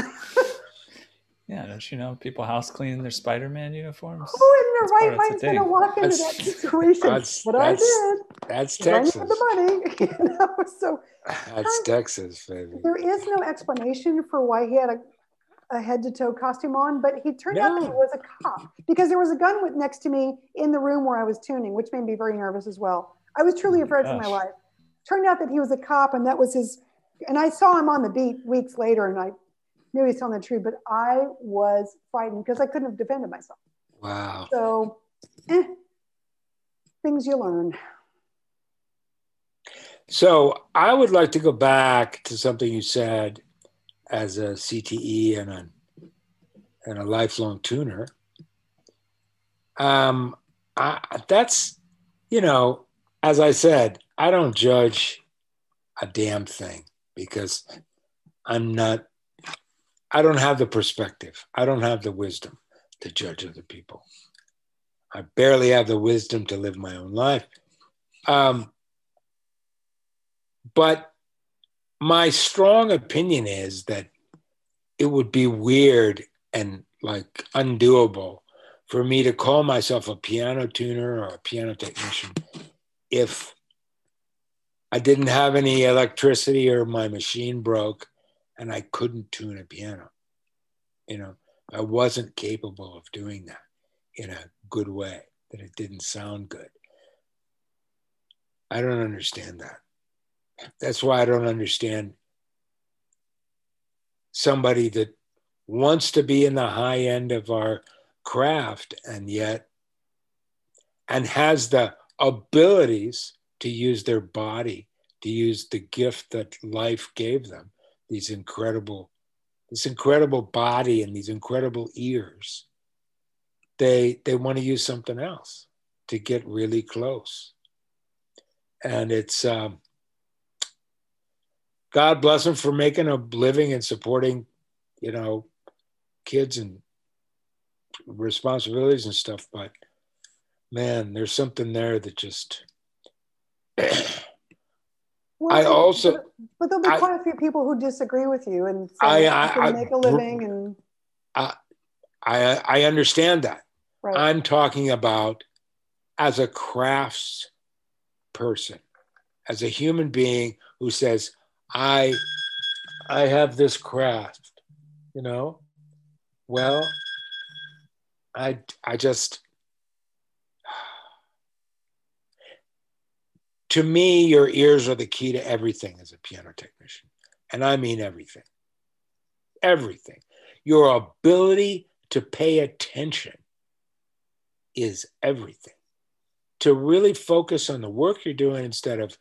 Yeah, don't you know people house cleaning their Spider-Man uniforms? Who in their right mind is going to walk into that situation? That's, but that's, I did. That's Texas. I needed the money. You know? So that's um, Texas, baby. There is no explanation for why he had a, a head-to-toe costume on, but he turned no. out that he was a cop because there was a gun with, next to me in the room where I was tuning, which made me very nervous as well. I was truly oh afraid gosh. for my life. Turned out that he was a cop, and that was his. And I saw him on the beat weeks later, and I knew he was telling the truth, but I was frightened because I couldn't have defended myself. Wow. So, eh, things you learn. So I would like to go back to something you said as a C T E and a, and a lifelong tuner. Um, I, that's, you know, as I said, I don't judge a damn thing because I'm not, I don't have the perspective. I don't have the wisdom to judge other people. I barely have the wisdom to live my own life. Um, but my strong opinion is that it would be weird and like undoable for me to call myself a piano tuner or a piano technician if I didn't have any electricity or my machine broke and I couldn't tune a piano. You know, I wasn't capable of doing that in a good way, that it didn't sound good. I don't understand that. That's why I don't understand somebody that wants to be in the high end of our craft and yet, and has the abilities to use their body, to use the gift that life gave them, these incredible, this incredible body and these incredible ears. They, they want to use something else to get really close. And it's, um, God bless them for making a living and supporting, you know, kids and responsibilities and stuff. But man, there's something there that just, Well, I also, but, but there'll be I, quite a few people who disagree with you and say I, you I, can I, make a living and. I, I, I understand that. Right. I'm talking about as a crafts person, as a human being who says, I, I have this craft, you know. Well, I, I just. To me, your ears are the key to everything as a piano technician. And I mean everything. Everything. Your ability to pay attention is everything. To really focus on the work you're doing instead of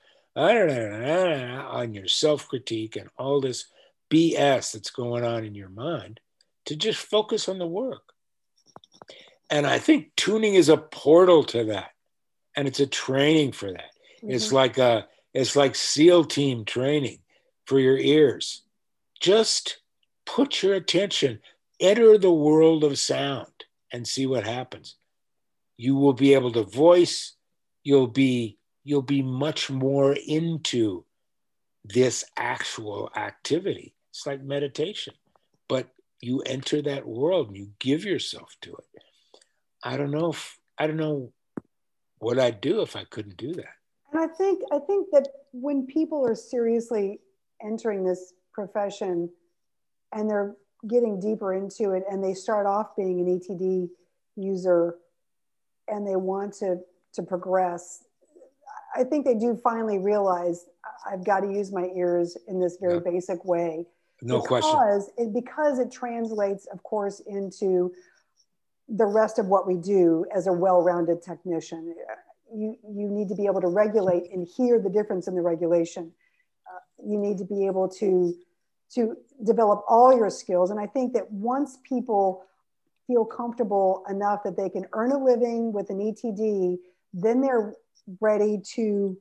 on your self-critique and all this B S that's going on in your mind, to just focus on the work. And I think tuning is a portal to that. And it's a training for that. Mm-hmm. It's like a, it's like SEAL team training for your ears. Just put your attention, enter the world of sound and see what happens. You will be able to voice, you'll be, you'll be much more into this actual activity. It's like meditation, but you enter that world and you give yourself to it. I don't know if, I don't know what I'd do if I couldn't do that. And I think I think that when people are seriously entering this profession and they're getting deeper into it and they start off being an E T D user and they want to, to progress, I think they do finally realize I've got to use my ears in this very yeah. basic way. No because question. It, because it translates, of course, into the rest of what we do as a well-rounded technician. You, you need to be able to regulate and hear the difference in the regulation. Uh, you need to be able to, to develop all your skills. And I think that once people feel comfortable enough that they can earn a living with an E T D, then they're ready to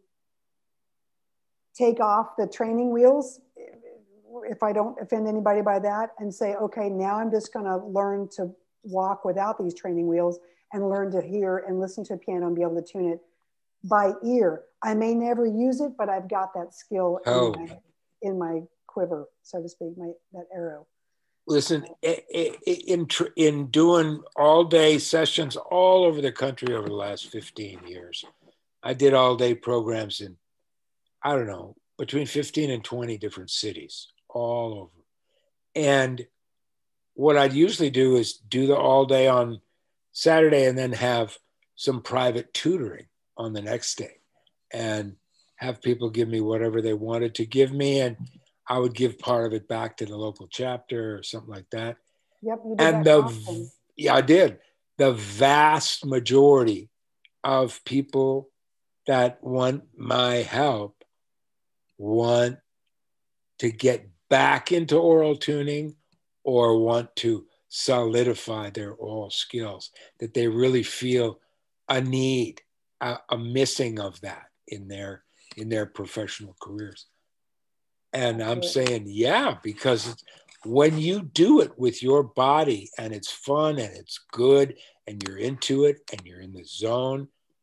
take off the training wheels, if I don't offend anybody by that, and say, okay, now I'm just gonna learn to walk without these training wheels and learn to hear and listen to a piano and be able to tune it by ear. I may never use it, but I've got that skill oh. in, my, in my quiver, so to speak, my that arrow. Listen, in, in doing all day sessions all over the country over the last fifteen years, I did all day programs in, I don't know, between fifteen and twenty different cities all over. And what I'd usually do is do the all day on Saturday and then have some private tutoring on the next day and have people give me whatever they wanted to give me. And I would give part of it back to the local chapter or something like that. Yep, you did and that the often. Yeah, I did. The vast majority of people that want my help want to get back into aural tuning or want to solidify their aural skills, that they really feel a need, a, a missing of that in their in their professional careers. And I'm saying, yeah, because it's, when you do it with your body and it's fun and it's good and you're into it and you're in the zone,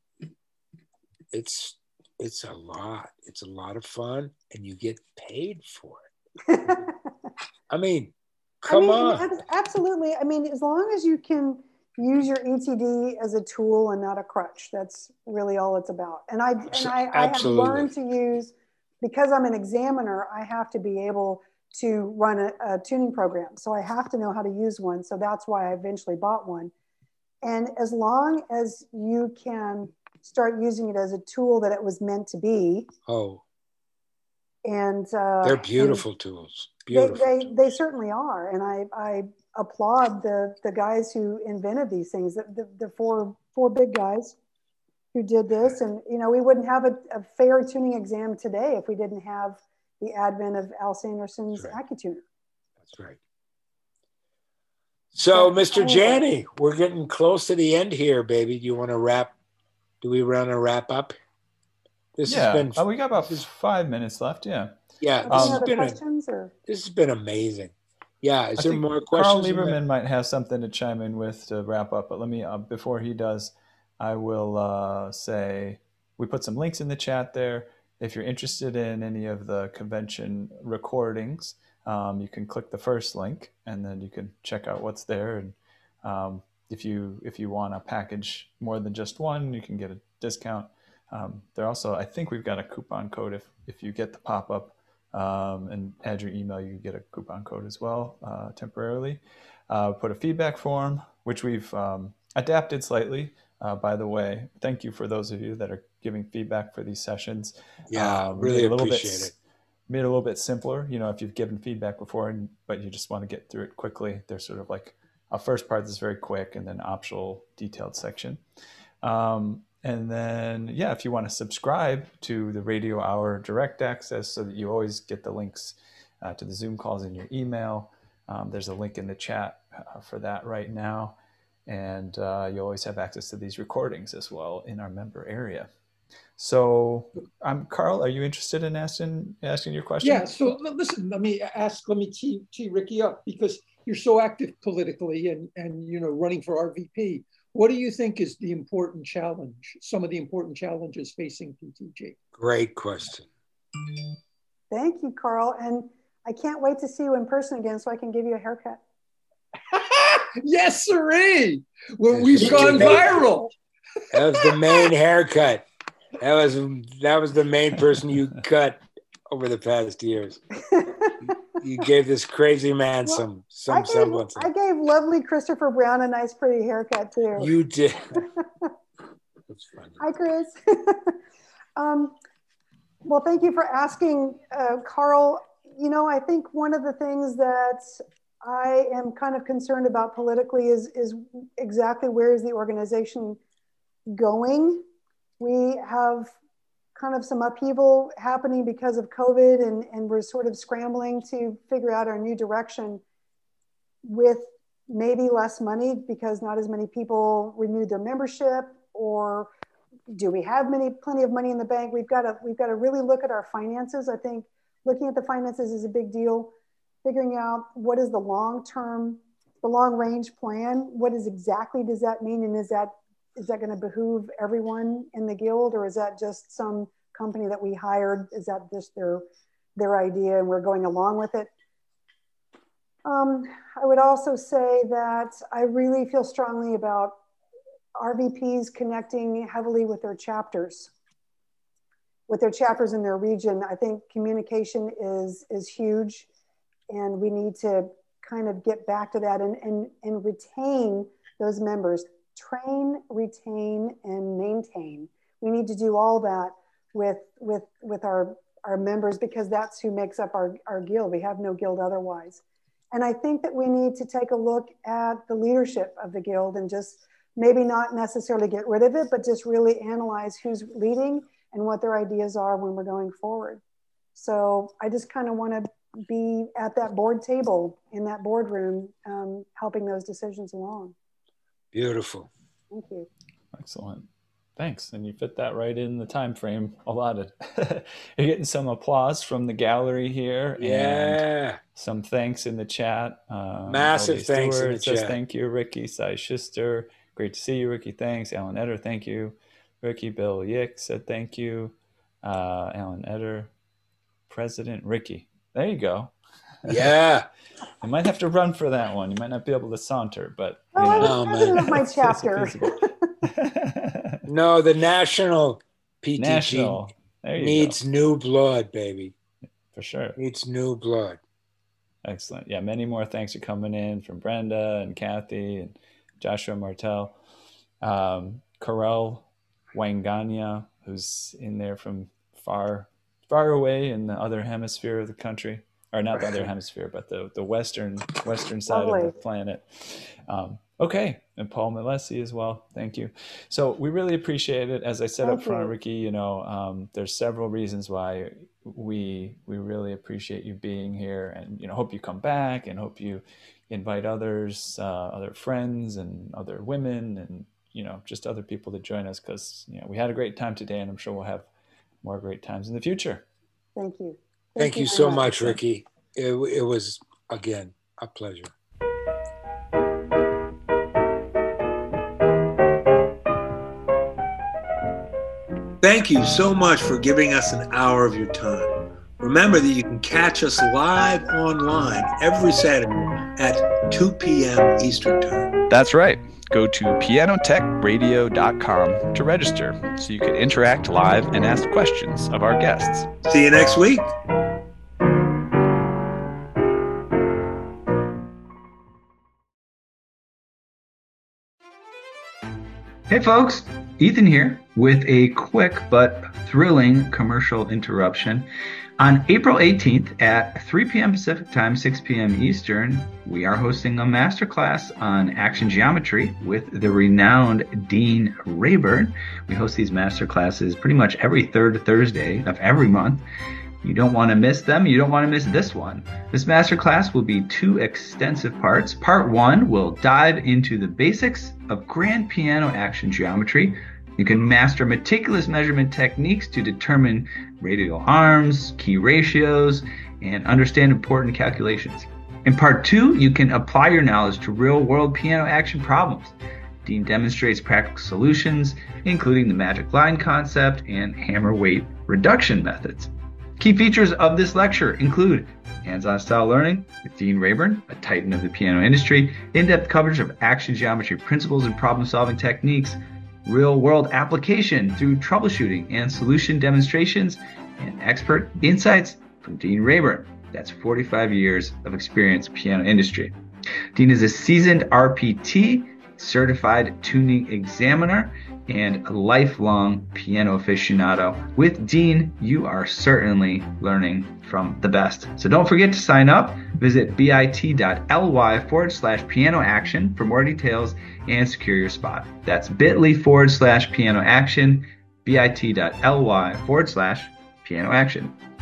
it's it's a lot. It's a lot of fun and you get paid for it. I mean, come I mean, on. Absolutely. I mean, as long as you can use your E T D as a tool and not a crutch, that's really all it's about. And I and I, I have learned to use, because I'm an examiner, I have to be able to run a, a tuning program. So I have to know how to use one. So that's why I eventually bought one. And as long as you can start using it as a tool that it was meant to be. Oh. And uh, they're beautiful and tools. Beautiful. They, they, they certainly are. And I, I applaud the, the guys who invented these things, the, the, the four, four big guys who did this. And, you know, we wouldn't have a, a fair tuning exam today if we didn't have the advent of Al Sanderson's That's right. AccuTuner. That's right. So, but Mister anyway. Janney, we're getting close to the end here, baby. Do you want to wrap? Do we want to wrap up? This yeah, has been, uh, we got about five minutes left. Yeah. Yeah. Are This, there has other been questions a, or? this has been amazing. Yeah. Is I there think more Carl questions? Lieberman might have something to chime in with to wrap up, but let me, uh, before he does, I will uh, say we put some links in the chat there. If you're interested in any of the convention recordings, um, you can click the first link, and then you can check out what's there. And um, if you if you want a package more than just one, you can get a discount. Um, there also, I think we've got a coupon code. If if you get the pop up um, and add your email, you get a coupon code as well uh, temporarily. Uh, put a feedback form, which we've um, adapted slightly. Uh, by the way, thank you for those of you that are giving feedback for these sessions. Yeah, um, really a little appreciate bit, it. Made it a little bit simpler. You know, if you've given feedback before, and, but you just want to get through it quickly, there's sort of like a first part that's very quick, and then optional detailed section. Um, and then, yeah, if you want to subscribe to the Radio Hour Direct Access so that you always get the links uh, to the Zoom calls in your email, um, there's a link in the chat uh, for that right now. And uh, you always have access to these recordings as well in our member area. So, um, Carl, are you interested in asking asking your question? Yeah. So listen, let me ask. Let me tee, tee Ricky up, because you're so active politically and and you know running for R V P. What do you think is the important challenge? Some of the important challenges facing P T G. Great question. Thank you, Carl, and I can't wait to see you in person again so I can give you a haircut. Yes, sirree. Well, we've gone viral. That was the main haircut. That was that was the main person you cut over the past years. You gave this crazy man well, some some I gave, semblance. I gave lovely Christopher Brown a nice, pretty haircut too. You did. That's funny. Hi, Chris. um, well, thank you for asking, uh, Carl. You know, I think one of the things that I am kind of concerned about politically is, is exactly where is the organization going. We have kind of some upheaval happening because of COVID, and, and we're sort of scrambling to figure out our new direction with maybe less money because not as many people renewed their membership, or do we have many plenty of money in the bank? We've got to we've got to really look at our finances. I think looking at the finances is a big deal. Figuring out what is the long-term, the long-range plan. What is exactly does that mean, and is that is that going to behoove everyone in the guild, or is that just some company that we hired? Is that just their their idea and we're going along with it? Um, I would also say that I really feel strongly about R V Ps connecting heavily with their chapters, with their chapters in their region. I think communication is is huge. And we need to kind of get back to that and, and, and retain those members, train, retain, and maintain. We need to do all that with, with, with our, our members, because that's who makes up our, our guild. We have no guild otherwise. And I think that we need to take a look at the leadership of the guild and just maybe not necessarily get rid of it, but just really analyze who's leading and what their ideas are when we're going forward. So I just kind of want to be at that board table in that boardroom, um, helping those decisions along. Beautiful. Thank you. Excellent. Thanks. And you fit that right in the time frame allotted. You're getting some applause from the gallery here. Yeah. And some thanks in the chat. Um, Massive L D thanks Stewart in the says, chat. thank you, Ricky. Cy Schuster. Great to see you, Ricky. Thanks. Alan Eder, thank you. Ricky. Bill Yick said thank you. Uh, Alan Eder. President Ricky. There you go. Yeah. I might have to run for that one. You might not be able to saunter, but you oh, know, I'm president of my chapter. No, the national P T G national. There you needs go. new blood, baby. For sure. Needs new blood. Excellent. Yeah, many more thanks are coming in from Brenda and Kathy and Joshua Martel. Um, Karel Wangania, who's in there from far, far away in the other hemisphere of the country. Or not the other hemisphere, but the, the western western side Lovely. of the planet. Um, okay, and Paul Malesi as well. Thank you. So we really appreciate it. As I said Thank up front, you. Ricky, you know, um, there's several reasons why we we really appreciate you being here, and you know, hope you come back, and hope you invite others, uh, other friends, and other women, and you know, just other people to join us, because you know, we had a great time today, and I'm sure we'll have more great times in the future. Thank you. Thank, Thank you, you so much, Ricky. It, it was, again, a pleasure. Thank you so much for giving us an hour of your time. Remember that you can catch us live online every Saturday at two p.m. Eastern Time. That's right. Go to piano tech radio dot com to register so you can interact live and ask questions of our guests. See you next week. Hey folks, Ethan here with a quick but thrilling commercial interruption. On April eighteenth at three p.m. Pacific Time, six p.m. Eastern, we are hosting a masterclass on action geometry with the renowned Dean Rayburn. We host these masterclasses pretty much every third Thursday of every month. You don't want to miss them. You don't want to miss this one. This masterclass will be two extensive parts. Part one will dive into the basics of grand piano action geometry. You can master meticulous measurement techniques to determine radial arms, key ratios, and understand important calculations. In part two, you can apply your knowledge to real-world piano action problems. Dean demonstrates practical solutions, including the magic line concept and hammer weight reduction methods. Key features of this lecture include hands-on style learning with Dean Rayburn, a titan of the piano industry, in-depth coverage of action geometry principles and problem-solving techniques, real-world application through troubleshooting and solution demonstrations, and expert insights from Dean Rayburn. That's forty-five years of experience in the piano industry. Dean is a seasoned R P T, certified tuning examiner, and a lifelong piano aficionado. With Dean, you are certainly learning from the best. So don't forget to sign up. Visit bit.ly forward slash piano action for more details and secure your spot. That's bit.ly forward slash piano action, bit.ly forward slash piano action.